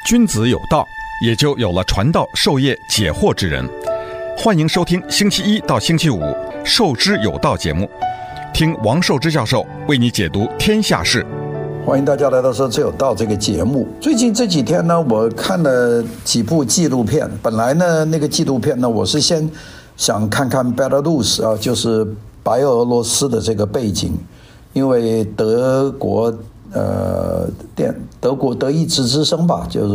君子有道，也就有了传道授业解惑之人。欢迎收听星期一到星期五《授之有道》节目，听王寿之教授为你解读天下事。 欢迎大家来到《授之有道》这个节目。最近这几天呢，我看了几部纪录片。本来呢，那个纪录片呢，我是先想看看贝拉鲁斯啊，就是白俄罗斯的这个背景，因为德意志之声吧，就是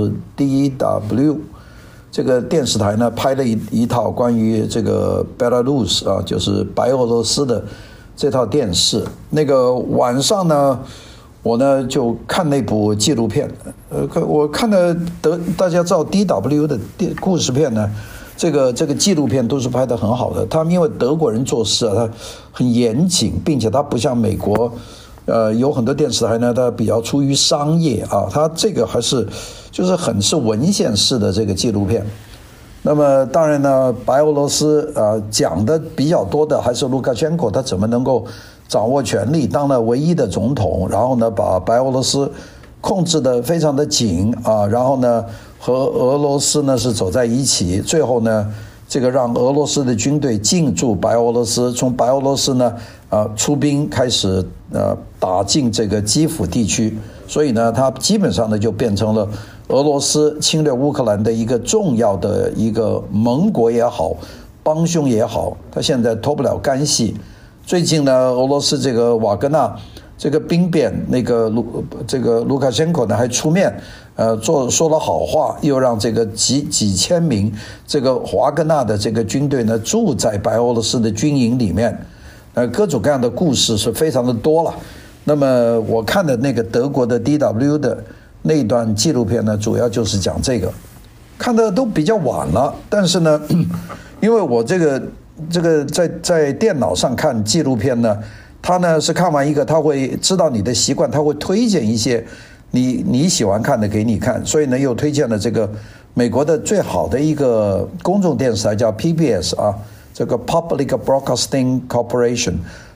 DW 这个电视台呢拍了一套关于这个贝拉鲁斯啊，就是白俄罗斯的这套电视。那个晚上呢，我呢就看那部纪录片。我看的大家知道 DW 的故事片呢，这个纪录片都是拍得很好的。他们因为德国人做事啊，他很严谨，并且他不像美国。有很多电视台呢，它比较出于商业啊，它这个还是就是很是文献式的这个纪录片。那么当然呢，白俄罗斯讲的比较多的还是卢卡申科，他怎么能够掌握权力，当了唯一的总统，然后呢把白俄罗斯控制得非常的紧啊，然后呢和俄罗斯呢是走在一起，最后呢这个让俄罗斯的军队进驻白俄罗斯，从白俄罗斯呢出兵开始打进这个基辅地区，所以呢它基本上呢就变成了俄罗斯侵略乌克兰的一个重要的一个盟国也好，帮凶也好，他现在脱不了干系。最近呢，俄罗斯这个瓦格纳这个兵变，那个卢卡申科呢还出面说了好话，又让这个几千名这个瓦格纳的这个军队呢住在白俄罗斯的军营里面。各种各样的故事是非常的多了。那么我看的那个德国的 DW 的那一段纪录片呢，主要就是讲这个，看的都比较晚了。但是呢，因为我这个在电脑上看纪录片呢，他呢是看完一个，他会知道你的习惯，他会推荐一些你喜欢看的给你看，所以呢又推荐了这个美国的最好的一个公众电视台叫 PBS 啊。这个 Public Broadcasting Corporation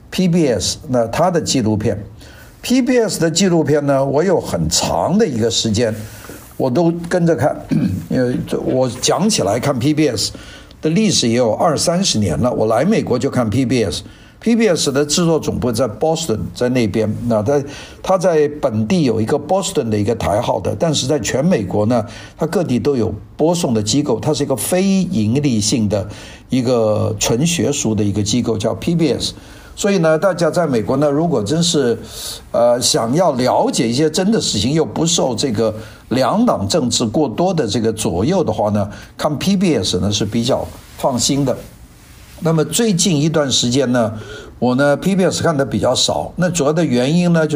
PBS 那它的纪录片 PBS 的纪录片呢，我有很长的一个时间我都跟着看，因为我讲起来看 PBS 的历史也有20-30年了。我来美国就看 PBS 的制作总部在 Boston， 在那边。那他在本地有一个 Boston 的一个台号的，但是在全美国呢，它各地都有播送的机构。它是一个非盈利性的一个纯学术的一个机构，叫 PBS。所以呢，大家在美国呢，如果真是想要了解一些真的事情，又不受这个两党政治过多的这个左右的话呢，看 PBS 呢是比较放心的。那么最近一段时间呢，我呢 PBS 看的比较少。那主要的原因呢，就是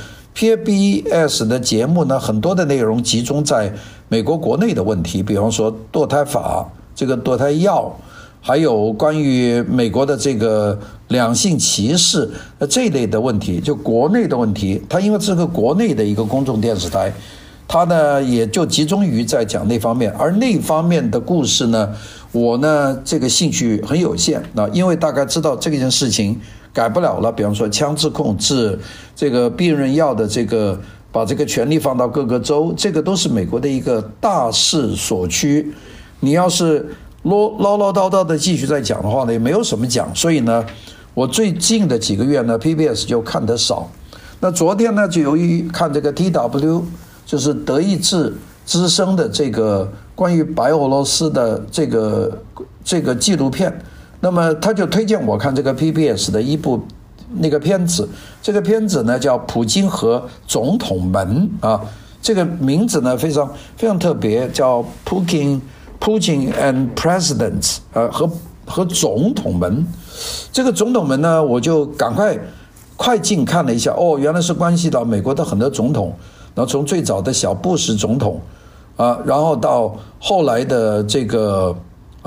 PBS 的节目呢，很多的内容集中在美国国内的问题，比方说堕胎法、这个堕胎药，还有关于美国的这个两性歧视这一类的问题，就国内的问题。它因为是个国内的一个公众电视台，它呢也就集中于在讲那方面，而那方面的故事呢，我呢这个兴趣很有限。那因为大概知道这件事情改不了了，比方说枪支控制，这个避孕药的这个把这个权力放到各个州，这个都是美国的一个大势所趋。你要是唠叨的继续再讲的话呢，也没有什么讲。所以呢，我最近的几个月呢 PBS 就看得少。那昨天呢，就由于看这个 DW， 就是德意志之声的这个关于白俄罗斯的这个纪录片，那么他就推荐我看这个 PBS 的一部那个片子。这个片子呢叫《普京和总统们》啊，这个名字呢非常非常特别，叫 Putin and Presidents 和总统们。这个总统们呢，我就赶快进看了一下，原来是关系到美国的很多总统。然后从最早的小布什总统然后到后来的这个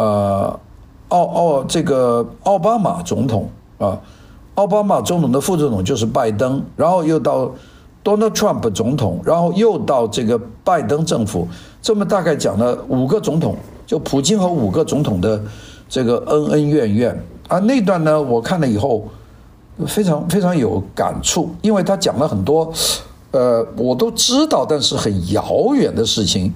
奥巴马总统奥巴马总统的副总统就是拜登，然后又到 Donald Trump 总统，然后又到这个拜登政府，这么大概讲了5个总统，就普京和5个总统的这个恩恩怨怨那段呢，我看了以后非常非常有感触，因为他讲了很多我都知道但是很遥远的事情。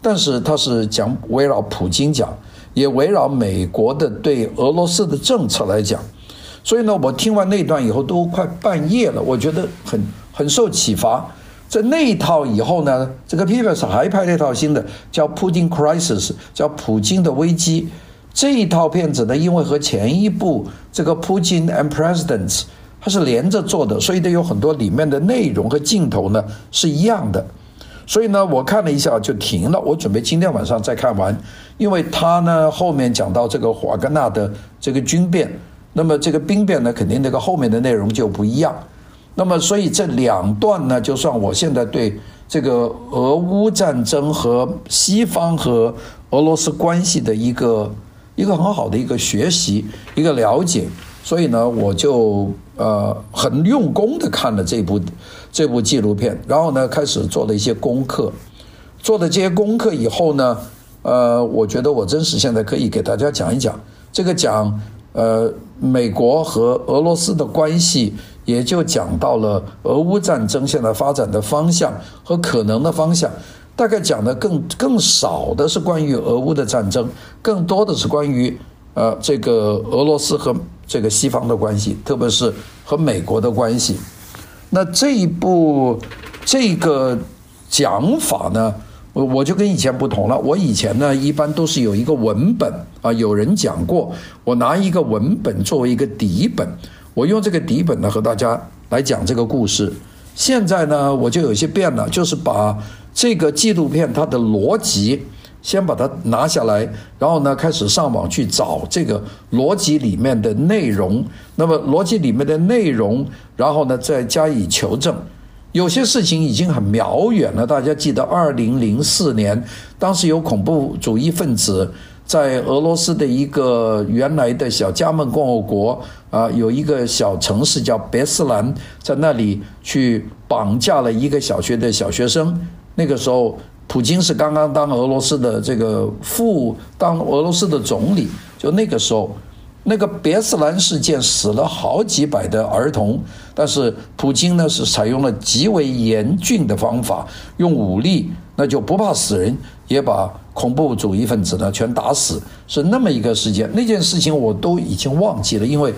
但是它是讲围绕普京讲，也围绕美国的对俄罗斯的政策来讲。所以呢，我听完那段以后都快半夜了，我觉得很受启发。在那一套以后呢，这个 PBS 还拍了一套新的叫 Putin Crisis， 叫普京的危机。这一套片子呢，因为和前一部这个 Putin and Presidents 它是连着做的，所以它有很多里面的内容和镜头呢是一样的。所以呢，我看了一下就停了，我准备今天晚上再看完，因为他呢后面讲到这个瓦格纳的这个军变，那么这个兵变呢，肯定那个后面的内容就不一样。那么所以这两段呢，就算我现在对这个俄乌战争和西方和俄罗斯关系的一个很好的一个学习，一个了解。所以呢，我就很用功的看了这部纪录片，然后呢开始做了一些功课。做了这些功课以后呢，我觉得我真是现在可以给大家讲一讲这个美国和俄罗斯的关系，也就讲到了俄乌战争现在发展的方向和可能的方向。大概讲的更少的是关于俄乌的战争，更多的是关于这个俄罗斯和这个西方的关系，特别是和美国的关系。那这个讲法呢，我就跟以前不同了。我以前呢一般都是有一个文本啊，有人讲过，我拿一个文本作为一个底本，我用这个底本呢和大家来讲这个故事。现在呢我就有些变了，就是把这个纪录片它的逻辑先把它拿下来，然后呢开始上网去找这个逻辑里面的内容，那么逻辑里面的内容，然后呢再加以求证。有些事情已经很遥远了，大家记得2004年当时有恐怖主义分子在俄罗斯的一个原来的小加盟共和国有一个小城市叫别斯兰，在那里去绑架了一个小学的小学生。那个时候普京是刚刚当俄罗斯的当俄罗斯的总理，就那个时候那个别斯兰事件死了好几百的儿童，但是普京呢是采用了极为严峻的方法，用武力，那就不怕死人，也把恐怖主义分子呢全打死，是那么一个事件。那件事情我都已经忘记了，因为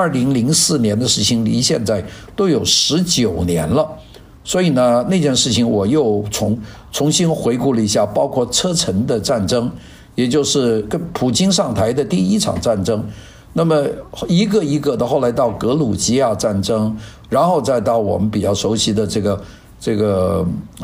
2004年的事情离现在都有19年了。所以呢，那件事情我又重新回顾了一下，包括车臣的战争，也就是跟普京上台的第一场战争。那么一个一个的，后来到格鲁吉亚战争，然后再到我们比较熟悉的这个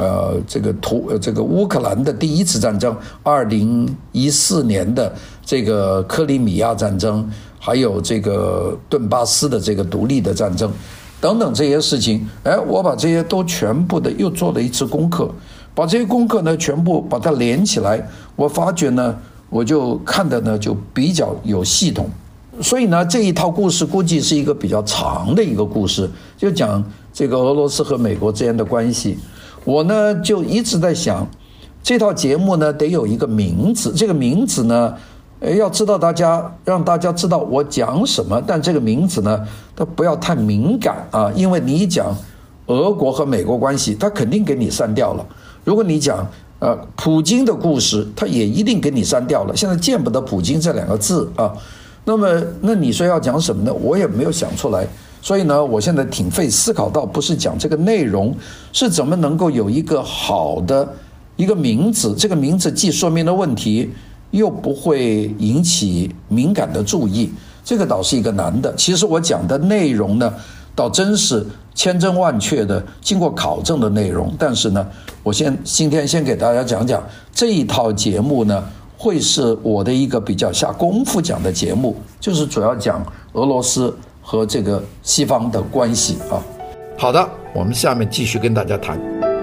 乌克兰的第一次战争，2014年的这个克里米亚战争，还有这个顿巴斯的这个独立的战争。等等这些事情，我把这些都全部的又做了一次功课，把这些功课呢全部把它连起来，我发觉呢，我就看的呢就比较有系统。所以呢，这一套故事估计是一个比较长的一个故事，就讲这个俄罗斯和美国之间的关系。我呢就一直在想，这套节目呢得有一个名字，这个名字呢要知道让大家知道我讲什么，但这个名字呢它不要太敏感啊，因为你一讲俄国和美国关系，它肯定给你删掉了。如果你讲普京的故事，它也一定给你删掉了。现在见不得普京这2个字啊。那你说要讲什么呢？我也没有想出来。所以呢，我现在挺费思考到，不是讲这个内容，是怎么能够有一个好的一个名字，这个名字既说明了问题，又不会引起敏感的注意，这个倒是一个难的。其实我讲的内容呢，倒真是千真万确的经过考证的内容。但是呢，我今天先给大家讲讲这一套节目呢，会是我的一个比较下功夫讲的节目，就是主要讲俄罗斯和这个西方的关系啊。好的，我们下面继续跟大家谈。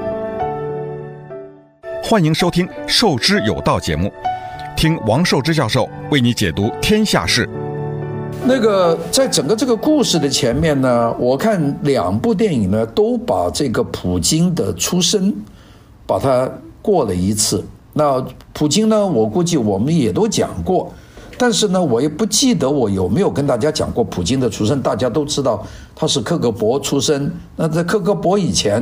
欢迎收听《授之有道》节目，听王寿之教授为你解读天下事。 在整个这个故事的前面呢，我看2部电影呢，都把这个普京的出身把它过了一次。那普京呢，我估计我们也都讲过，但是呢，我也不记得我有没有跟大家讲过普京的出身。大家都知道他是克格勃出身，那在克格勃以前，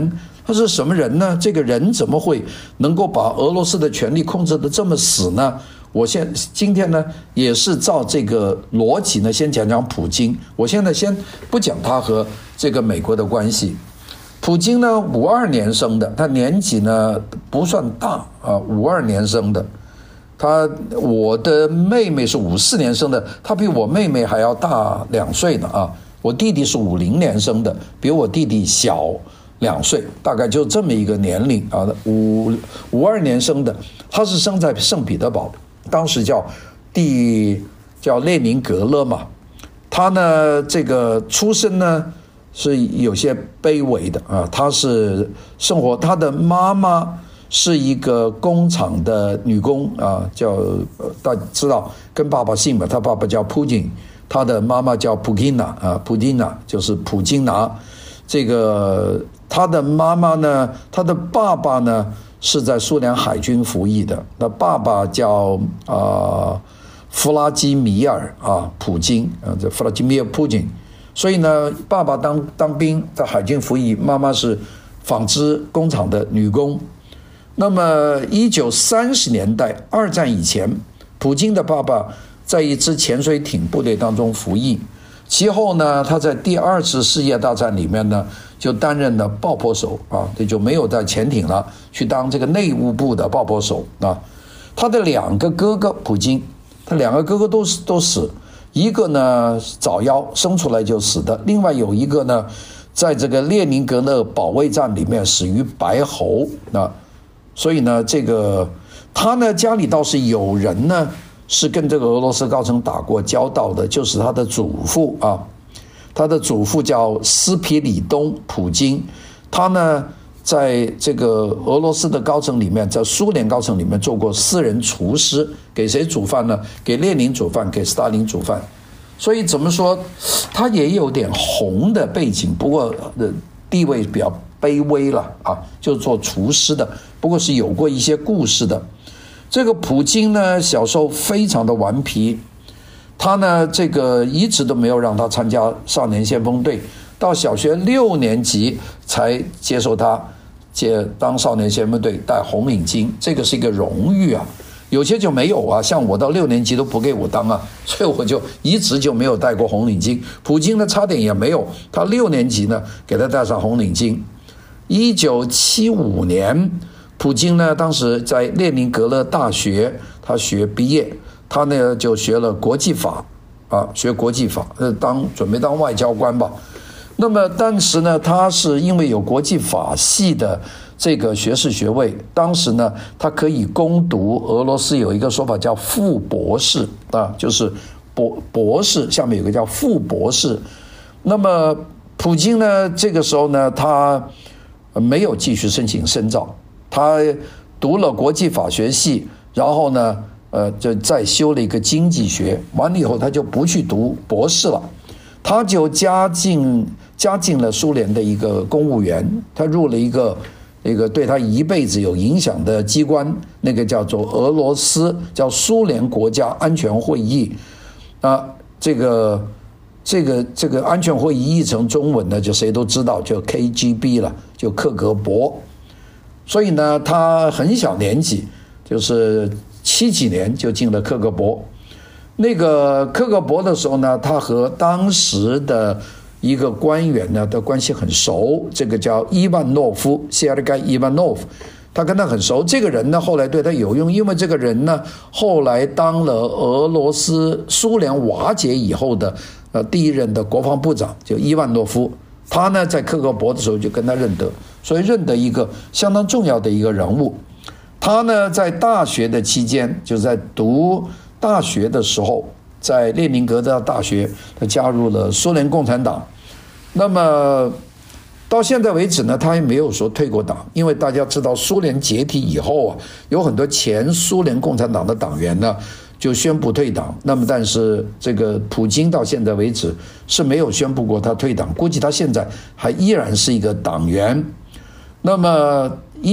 他是什么人呢？这个人怎么会能够把俄罗斯的权力控制得这么死呢？今天呢，也是照这个逻辑呢，先讲讲普京。我现在先不讲他和这个美国的关系。普京呢，52年生的，他年纪呢不算大啊，52年生的。我的妹妹是54年生的，他比我妹妹还要大2岁呢啊。我弟弟是50年生的，比我弟弟小2岁，大概就这么一个年龄啊。52年生的，他是生在圣彼得堡，当时叫列宁格勒嘛。他呢这个出身呢是有些卑微的啊，他的妈妈是一个工厂的女工啊，大家知道跟爸爸姓嘛，他爸爸叫普京，他的妈妈叫普京娜啊，普京娜就是普京娜。这个他的妈妈呢，他的爸爸呢是在苏联海军服役的，那爸爸叫弗拉基米尔普京这弗拉基米尔普京。所以呢，爸爸当兵在海军服役，妈妈是纺织工厂的女工。那么1930年代二战以前，普京的爸爸在一支潜水艇部队当中服役，其后呢，他在第2次世界大战里面呢就担任了爆破手这就没有在潜艇了，去当这个内务部的爆破手他的2个哥哥普京，他2个哥哥都死，一个呢早夭生出来就死的，另外有一个呢在这个列宁格勒保卫战里面死于白喉所以呢这个他呢家里倒是有人呢是跟这个俄罗斯高层打过交道的，就是他的祖父他的祖父叫斯皮里东普京，他呢在这个俄罗斯的高层里面，在苏联高层里面做过私人厨师，给谁煮饭呢？给列宁煮饭，给斯大林煮饭。所以怎么说，他也有点红的背景，不过地位比较卑微了就是做厨师的，不过是有过一些故事的。这个普京呢，小时候非常的顽皮，他呢这个一直都没有让他参加少年先锋队，到小学6年级才接受他当少年先锋队，戴红领巾，这个是一个荣誉有些就没有像我到6年级都不给我当所以我就一直就没有戴过红领巾。普京呢差点也没有，他6年级呢给他戴上红领巾。1975年，普京呢当时在列宁格勒大学他毕业，他呢就学了国际法学国际法，准备当外交官吧。那么当时呢他是因为有国际法系的这个学士学位，当时呢他可以攻读俄罗斯有一个说法叫副博士就是博士下面有个叫副博士。那么普京呢这个时候呢他没有继续申请深造，他读了国际法学系，然后呢就再修了一个经济学，完了以后他就不去读博士了，他就加进了苏联的一个公务员，他入了一个对他一辈子有影响的机关，那个叫做俄罗斯叫苏联国家安全会议这个安全会议译成中文呢，就谁都知道，就 KGB 了，就克格勃。所以呢，他很小年纪，就是70几年就进了克格勃。那个克格勃的时候呢，他和当时的一个官员呢的关系很熟，这个叫伊万诺夫，谢尔盖·伊万诺夫，他跟他很熟。这个人呢后来对他有用，因为这个人呢后来当了俄罗斯苏联瓦解以后的第1任的国防部长，就伊万诺夫。他呢在克格勃的时候就跟他认得，所以认得一个相当重要的一个人物。他呢在大学的期间，就在读大学的时候，在列宁格勒大学他加入了苏联共产党。那么到现在为止呢，他也没有说退过党，因为大家知道苏联解体以后有很多前苏联共产党的党员呢就宣布退党。那么但是这个普京到现在为止是没有宣布过他退党，估计他现在还依然是一个党员。那么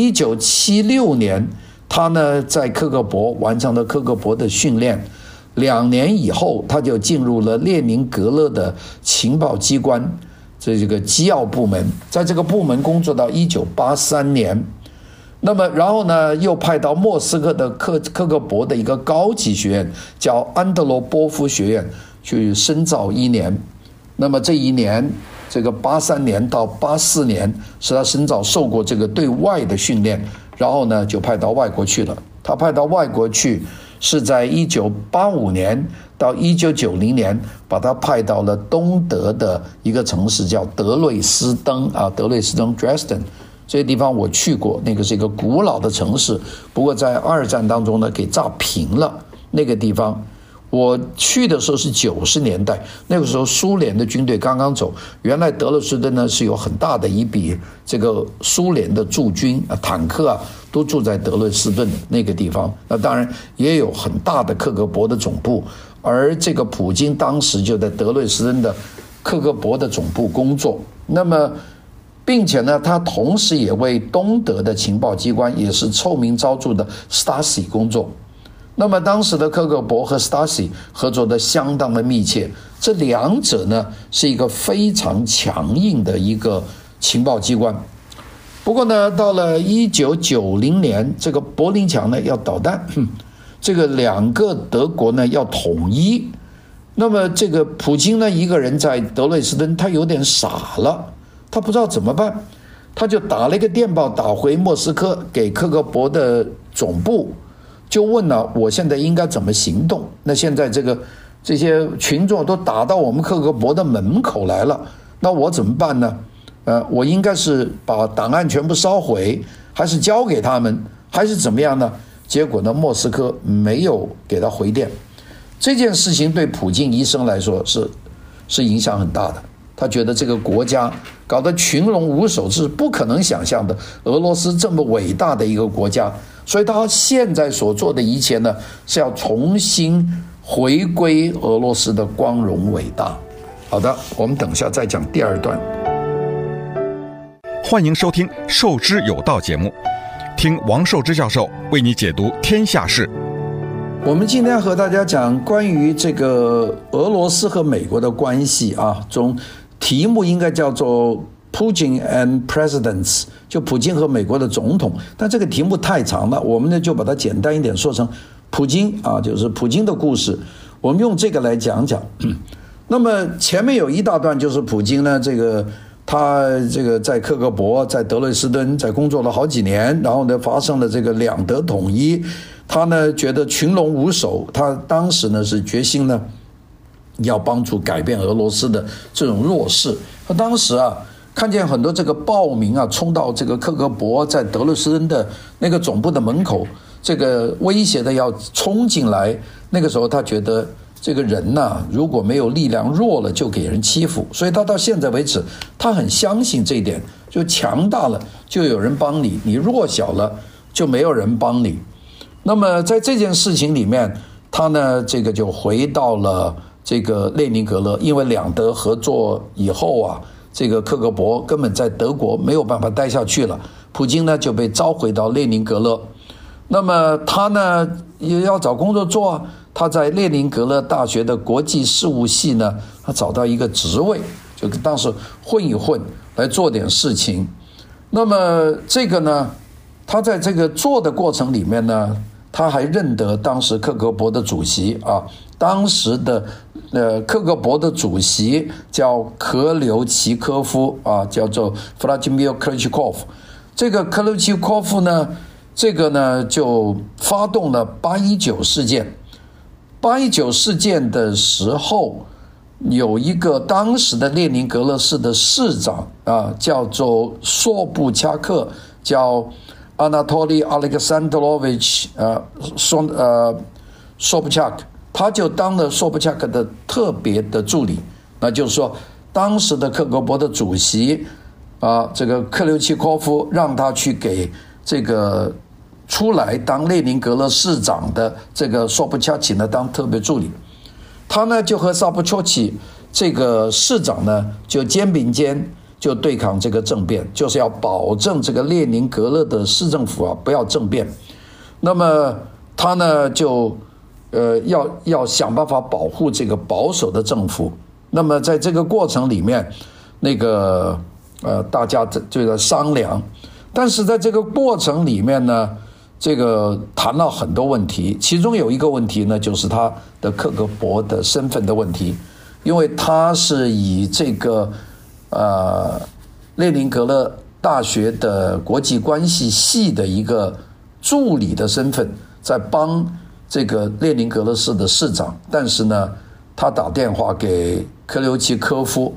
1976年他呢在克格勃完成了克格勃的训练，2年以后他就进入了列宁格勒的情报机关， 这个机要部门，在这个部门工作到1983年。那么然后呢，又派到莫斯科的科克勃的一个高级学院，叫安德罗波夫学院去深造1年。那么这一年，这个83年到84年是他深造受过这个对外的训练，然后呢就派到外国去了。他派到外国去是在1985年到1990年，把他派到了东德的一个城市叫德累斯登德累斯登 Dresden。这个地方我去过，那个是一个古老的城市，不过在2战当中呢给炸平了。那个地方我去的时候是90年代，那个时候苏联的军队刚刚走，原来德累斯顿呢是有很大的一笔这个苏联的驻军坦克都住在德累斯顿那个地方。那当然也有很大的克格勃的总部，而这个普京当时就在德累斯顿的克格勃的总部工作。那么并且呢，他同时也为东德的情报机关，也是臭名昭著的 Stasi 工作。那么当时的克格勃和 Stasi 合作的相当的密切，这两者呢是一个非常强硬的一个情报机关。不过呢，到了1990年，这个柏林墙呢要导弹，这个两个德国呢要统一。那么这个普京呢一个人在德累斯顿，他有点傻了。他不知道怎么办，他就打了一个电报打回莫斯科给克格勃的总部，就问了我现在应该怎么行动。那现在这些群众都打到我们克格勃的门口来了，那我怎么办呢？我应该是把档案全部烧毁，还是交给他们，还是怎么样呢？结果呢，莫斯科没有给他回电。这件事情对普京一生来说是影响很大的。他觉得这个国家搞得群龙无首是不可能想象的，俄罗斯这么伟大的一个国家，所以他现在所做的一切呢，是要重新回归俄罗斯的光荣伟大。好的，我们等一下再讲第二段。 欢迎收听《受之有道》节目，听王寿之教授为你解读天下事。 我们今天和大家讲关于这个俄罗斯和美国的关系题目应该叫做 Putin and Presidents， 就普京和美国的总统。但这个题目太长了，我们呢就把它简单一点说成普京就是普京的故事。我们用这个来讲讲。那么前面有一大段就是普京呢，他在克格勃在德累斯顿在工作了好几年，然后呢发生了这个两德统一，他呢觉得群龙无首，他当时呢是决心呢要帮助改变俄罗斯的这种弱势。他当时看见很多这个暴民冲到这个克格勃在德累斯顿的那个总部的门口，这个威胁的要冲进来。那个时候他觉得这个人如果没有力量，弱了就给人欺负，所以他到现在为止他很相信这一点，就强大了就有人帮你，你弱小了就没有人帮你。那么在这件事情里面，他呢就回到了这个列宁格勒，因为两德合作以后这个克格勃根本在德国没有办法待下去了，普京呢就被召回到列宁格勒。那么他呢也要找工作做他在列宁格勒大学的国际事务系呢，他找到一个职位，就当时混一混来做点事情。那么这个呢，他在这个做的过程里面呢，他还认得当时克格勃的主席当时的克格勃的主席叫科留奇科夫叫做弗拉基米尔·克留奇科夫。这个克留奇科夫呢，这个呢就发动了819事件。819事件的时候，有一个当时的列宁格勒市的市长叫做索布恰克，叫Anatoly Alexandrovich Sobchak， 他就当了索布恰克的特别的助理。那就是说，当时的克格勃的主席这个克留奇科夫让他去给这个出来当列宁格勒市长的这个索布恰奇呢当特别助理。他呢就和索布恰奇这个市长呢就肩并肩，就对抗这个政变，就是要保证这个列宁格勒的市政府不要政变。那么他呢就要想办法保护这个保守的政府。那么在这个过程里面， 大家就在商量，但是在这个过程里面呢，这个谈了很多问题，其中有一个问题呢，就是他的克格勃的身份的问题，因为他是以这个列宁格勒大学的国际关系系的一个助理的身份，在帮这个列宁格勒市的市长，但是呢，他打电话给科留奇科夫，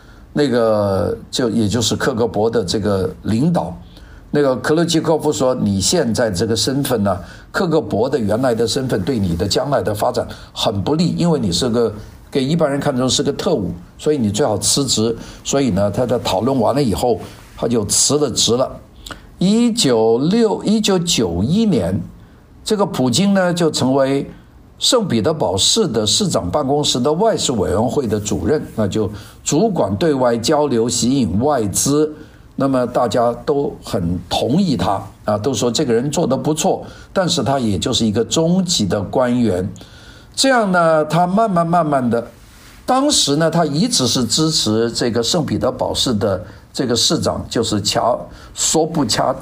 也就是克格勃的这个领导。克留奇科夫说，你现在这个身份呢，克格勃的原来的身份对你的将来的发展很不利，因为你是个给一般人看中是个特务，所以你最好辞职。所以呢，他在讨论完了以后，他就辞了职了。1991年，这个普京呢就成为圣彼得堡市的市长办公室的外事委员会的主任，那就主管对外交流，吸引外资。那么大家都很同意他都说这个人做得不错，但是他也就是一个中级的官员。这样呢，他慢慢的，当时呢，他一直是支持这个圣彼得堡市的这个市长，就是索布恰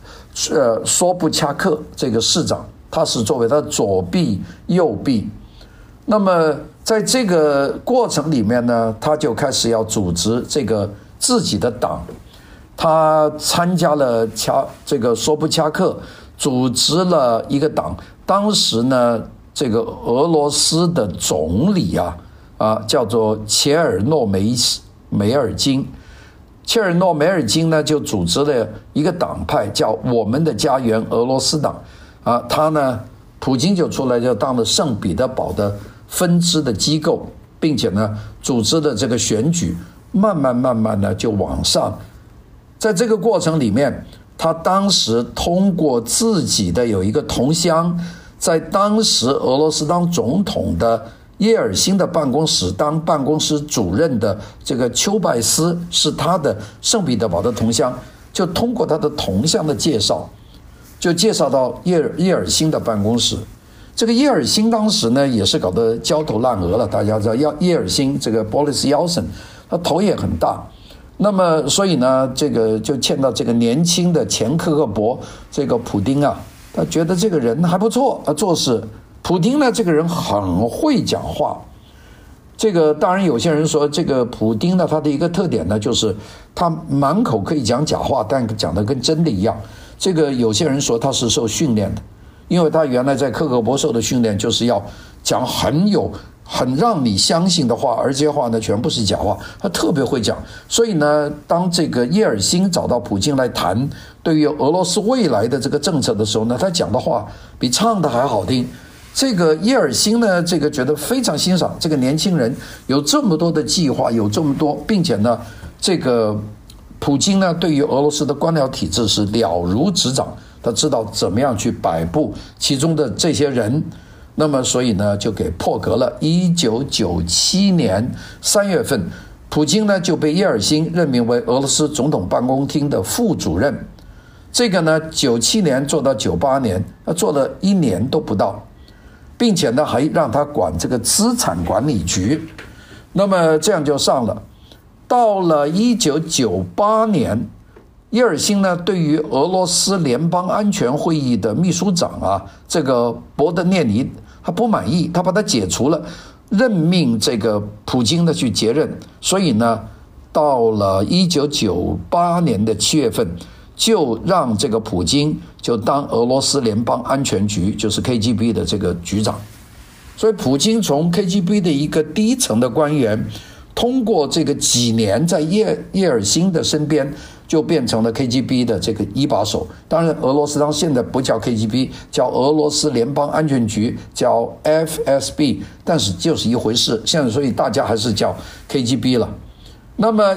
克这个市长，他是作为他左臂右臂。那么在这个过程里面呢，他就开始要组织这个自己的党。他参加了这个索布恰克组织了一个党，当时呢，这个俄罗斯的总理叫做切尔诺梅尔金。切尔诺梅尔金呢就组织了一个党派，叫我们的家园俄罗斯党他呢，普京就出来就当了圣彼得堡的分支的机构，并且呢组织的这个选举，慢慢的就往上。在这个过程里面，他当时通过自己的有一个同乡，在当时俄罗斯当总统的叶尔辛的办公室当办公室主任的这个丘拜斯，是他的圣彼得堡的同乡，就通过他的同乡的介绍，就介绍到叶尔辛的办公室。这个叶尔辛当时呢也是搞得焦头烂额了，大家知道叶尔辛这个 Boris Yeltsin， 他头也很大。那么所以呢，这个就见到这个年轻的前克格勃这个普丁他觉得这个人还不错做事。普丁呢这个人很会讲话，这个当然有些人说这个普丁呢他的一个特点呢就是他满口可以讲假话，但讲得跟真的一样。这个有些人说他是受训练的，因为他原来在克格勃受的训练就是要讲很让你相信的话，而这些话呢全部是假话，他特别会讲。所以呢，当这个叶尔辛找到普京来谈对于俄罗斯未来的这个政策的时候呢，他讲的话比唱的还好听。这个叶尔辛呢，这个觉得非常欣赏这个年轻人有这么多的计划，有这么多，并且呢，这个普京呢对于俄罗斯的官僚体制是了如指掌，他知道怎么样去摆布其中的这些人。那么所以呢就给破格了。1997年3月份，普京呢就被叶尔辛任命为俄罗斯总统办公厅的副主任。这个呢97年做到98年，他做了1年都不到，并且呢还让他管这个资产管理局。那么这样就上了。到了1998年，叶尔辛呢对于俄罗斯联邦安全会议的秘书长这个博德涅尼他不满意，他把他解除了，任命这个普京的去接任。所以呢到了1998年的7月份，就让这个普京就当俄罗斯联邦安全局，就是 KGB 的这个局长。所以普京从 KGB 的一个低层的官员，通过这个几年在叶尔辛的身边，就变成了 KGB 的这个一把手。当然俄罗斯当现在不叫 KGB， 叫俄罗斯联邦安全局，叫 FSB， 但是就是一回事。现在所以大家还是叫 KGB 了。那么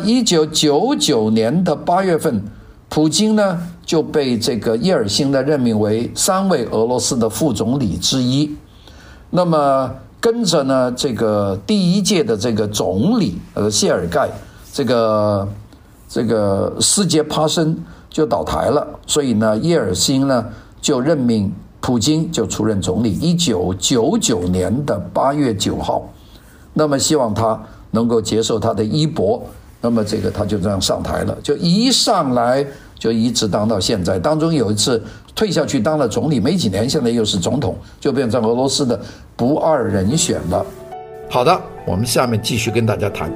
1999年的8月份，普京呢就被这个叶尔辛呢任命为3位俄罗斯的副总理之一。那么跟着呢这个第一届的这个总理谢尔盖这个斯捷帕申就倒台了，所以呢叶尔辛呢就任命普京就出任总理。1999年的8月9号，那么希望他能够接受他的衣钵， 那么这个他就这样上台了，就一上来就一直当到现在。当中有一次退下去当了总理，没几年现在又是总统，就变成俄罗斯的不二人选了。好的，我们下面继续跟大家谈。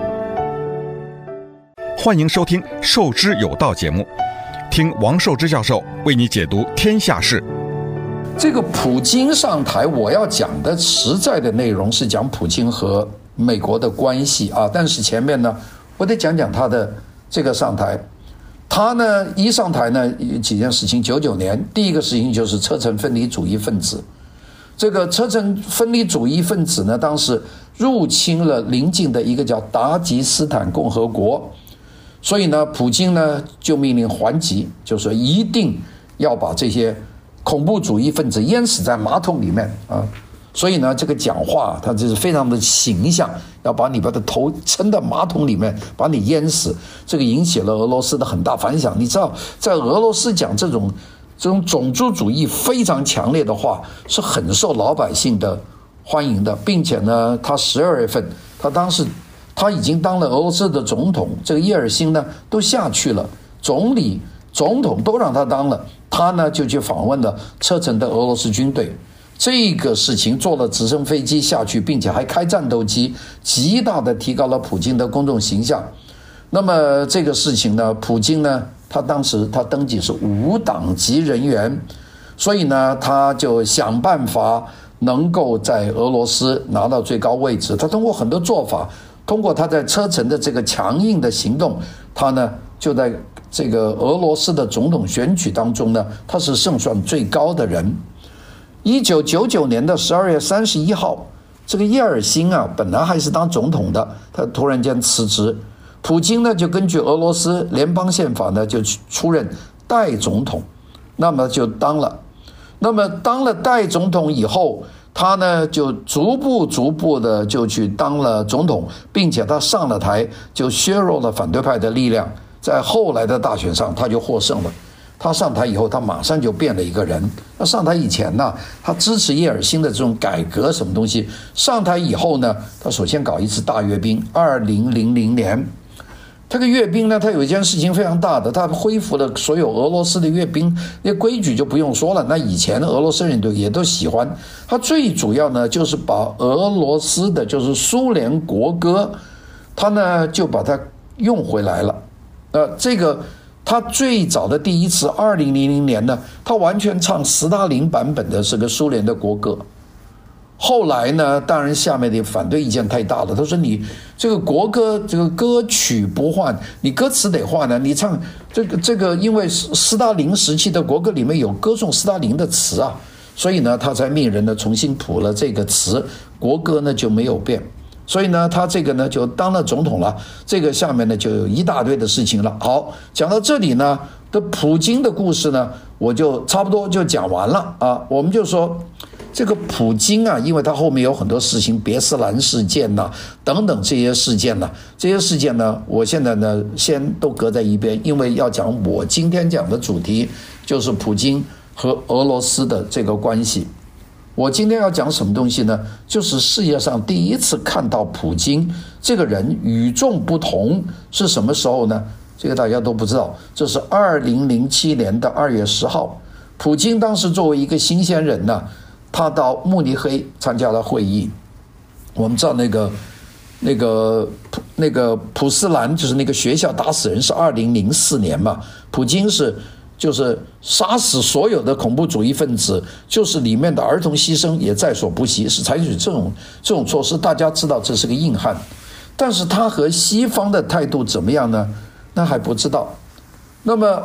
欢迎收听《授之有道》节目，听王寿之教授为你解读天下事。 这个普京上台，我要讲的实在的内容是讲普京和美国的关系啊，但是前面呢，我得讲讲他的这个上台。他呢一上台呢，几件事情。99年第一个事情就是车臣分离主义分子。这个车臣分离主义分子呢，当时入侵了邻近的一个叫达吉斯坦共和国，所以呢，普京呢就命令还击，就说一定要把这些恐怖主义分子淹死在马桶里面啊。所以呢，这个讲话他就是非常的形象，要把你把的头沉到马桶里面，把你淹死。这个引起了俄罗斯的很大反响。你知道，在俄罗斯讲这种种族主义非常强烈的话，是很受老百姓的欢迎的，并且呢，他12月份，他已经当了俄罗斯的总统，这个叶尔辛呢都下去了，总理、总统都让他当了，他呢就去访问了车臣的俄罗斯军队。这个事情坐了直升飞机下去，并且还开战斗机，极大的提高了普京的公众形象。那么这个事情呢，普京呢，他当时他登记是无党籍人员，所以呢，他就想办法能够在俄罗斯拿到最高位置。他通过很多做法，通过他在车臣的这个强硬的行动，他呢就在这个俄罗斯的总统选举当中呢，他是胜算最高的人。1999年的12月31号，这个叶尔辛啊，本来还是当总统的，他突然间辞职，普京呢就根据俄罗斯联邦宪法呢就出任代总统，那么就当了。那么当了代总统以后，他呢就逐步的就去当了总统，并且他上了台就削弱了反对派的力量，在后来的大选上他就获胜了。他上台以后，他马上就变了一个人。那上台以前呢，他支持叶尔辛的这种改革什么东西。上台以后呢，他首先搞一次大阅兵。2000年，这个阅兵呢，他有一件事情非常大的，他恢复了所有俄罗斯的阅兵那规矩就不用说了。那以前的俄罗斯人也都喜欢。他最主要呢，就是把俄罗斯的就是苏联国歌，他呢就把它用回来了。这个。他最早的第一次2000年呢，他完全唱斯大林版本的这个苏联的国歌。后来呢，当然下面的反对意见太大了，他说你这个国歌这个歌曲不换，你歌词得换呢，你唱这个因为斯大林时期的国歌里面有歌颂斯大林的词啊，所以呢他才命人呢重新谱了这个词，国歌呢就没有变。所以呢，他这个呢就当了总统了。这个下面呢就有一大堆的事情了。好，讲到这里呢，的普京的故事呢，我就差不多就讲完了啊。我们就说这个普京啊，因为他后面有很多事情，别斯兰事件呐、等等这些事件呢，我现在呢先都搁在一边，因为要讲我今天讲的主题就是普京和俄罗斯的这个关系。我今天要讲什么东西呢？就是世界上第一次看到普京这个人与众不同是什么时候呢？这个大家都不知道，这是2007年的2月10号，普京当时作为一个新鲜人呢，他到慕尼黑参加了会议。我们知道那个普斯兰就是那个学校打死人是2004年嘛，普京就是杀死所有的恐怖主义分子，就是里面的儿童牺牲也在所不惜，是采取这种措施。大家知道这是个硬汉，但是他和西方的态度怎么样呢？那还不知道。那么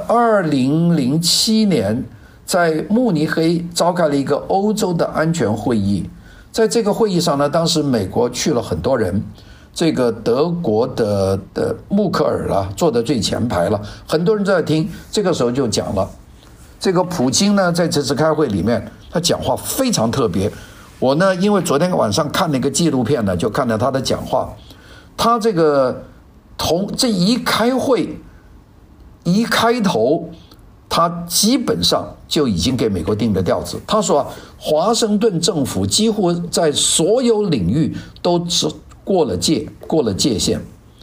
2007年在慕尼黑召开了一个欧洲的安全会议，在这个会议上呢，当时美国去了很多人，这个德国的默克尔啊坐在最前排了，很多人在听。这个时候就讲了，这个普京呢在这次开会里面，他讲话非常特别。我呢因为昨天晚上看那个纪录片呢，就看了他的讲话。他这一开会一开头，他基本上就已经给美国定了调子。他说华盛顿政府几乎在所有领域都过了界限。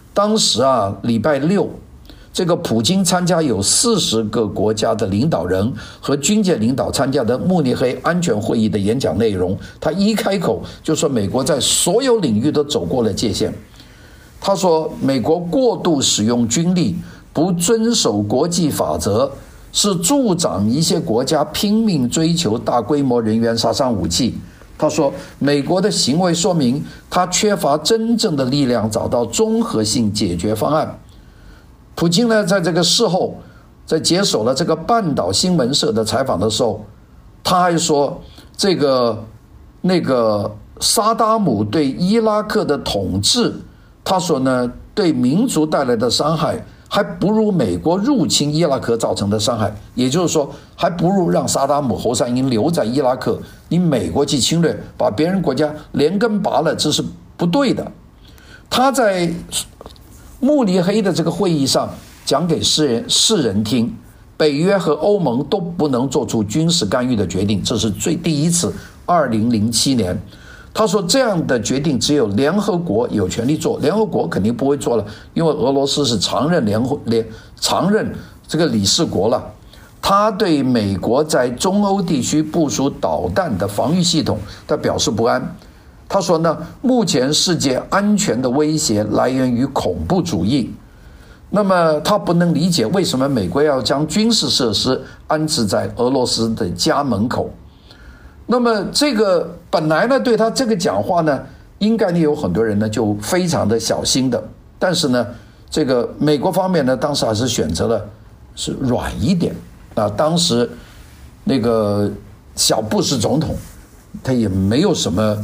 当时啊，礼拜六，这个普京参加有40个国家的领导人和军界领导参加的慕尼黑安全会议的演讲内容，他一开口就说美国在所有领域都走过了界限。他说美国过度使用军力，不遵守国际法则，是助长一些国家拼命追求大规模人员杀伤武器。他说美国的行为说明他缺乏真正的力量找到综合性解决方案。普京呢，在这个事后，在接手了这个半岛新闻社的采访的时候，他还说那个萨达姆对伊拉克的统治，他说呢，对民族带来的伤害还不如美国入侵伊拉克造成的伤害，也就是说，还不如让萨达姆侯赛因留在伊拉克，你美国去侵略，把别人国家连根拔了，这是不对的。他在慕尼黑的这个会议上讲给世人听，北约和欧盟都不能做出军事干预的决定，这是第一次，2007年。他说这样的决定只有联合国有权利做，联合国肯定不会做了，因为俄罗斯是常任这个理事国了。他对美国在中欧地区部署导弹的防御系统，他表示不安。他说呢，目前世界安全的威胁来源于恐怖主义。那么他不能理解为什么美国要将军事设施安置在俄罗斯的家门口。那么这个本来呢，对他这个讲话呢，应该呢有很多人呢就非常的小心的，但是呢，这个美国方面呢，当时还是选择了是软一点啊。当时那个小布什总统，他也没有什么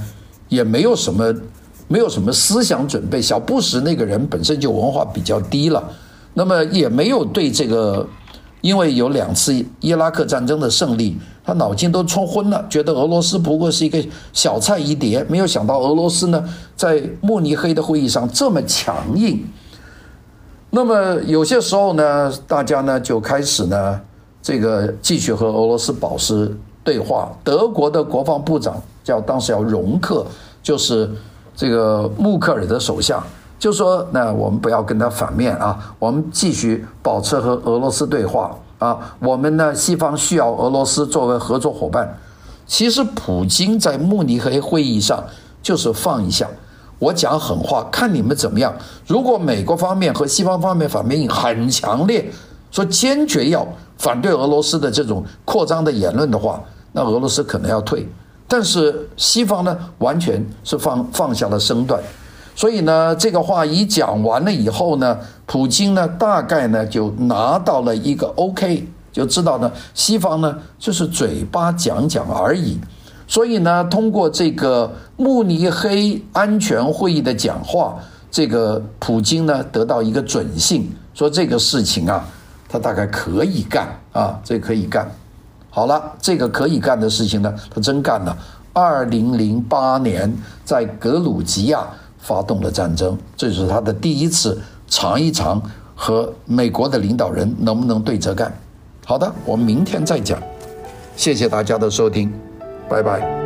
思想准备。小布什那个人本身就文化比较低了，那么也没有对这个，因为有2次伊拉克战争的胜利，他脑筋都冲昏了，觉得俄罗斯不过是一个小菜一碟，没有想到俄罗斯呢在慕尼黑的会议上这么强硬。那么有些时候呢，大家呢就开始呢这个继续和俄罗斯保持对话。德国的国防部长当时叫容克，就是这个默克尔的首相，就说那我们不要跟他反面啊，我们继续保持和俄罗斯对话啊，我们呢西方需要俄罗斯作为合作伙伴。其实普京在慕尼黑会议上就是放一下，我讲狠话，看你们怎么样。如果美国方面和西方方面反应很强烈，说坚决要反对俄罗斯的这种扩张的言论的话，那俄罗斯可能要退。但是西方呢，完全是放下了身段。所以呢，这个话一讲完了以后呢，普京呢大概呢就拿到了一个 OK， 就知道呢西方呢就是嘴巴讲讲而已。所以呢，通过这个慕尼黑安全会议的讲话，这个普京呢得到一个准信，说这个事情啊，他大概可以干啊，这可以干。好了，这个可以干的事情呢，他真干了。2008年在格鲁吉亚发动了战争，这是他的第一次尝一尝和美国的领导人能不能对着干。好的，我们明天再讲。谢谢大家的收听，拜拜。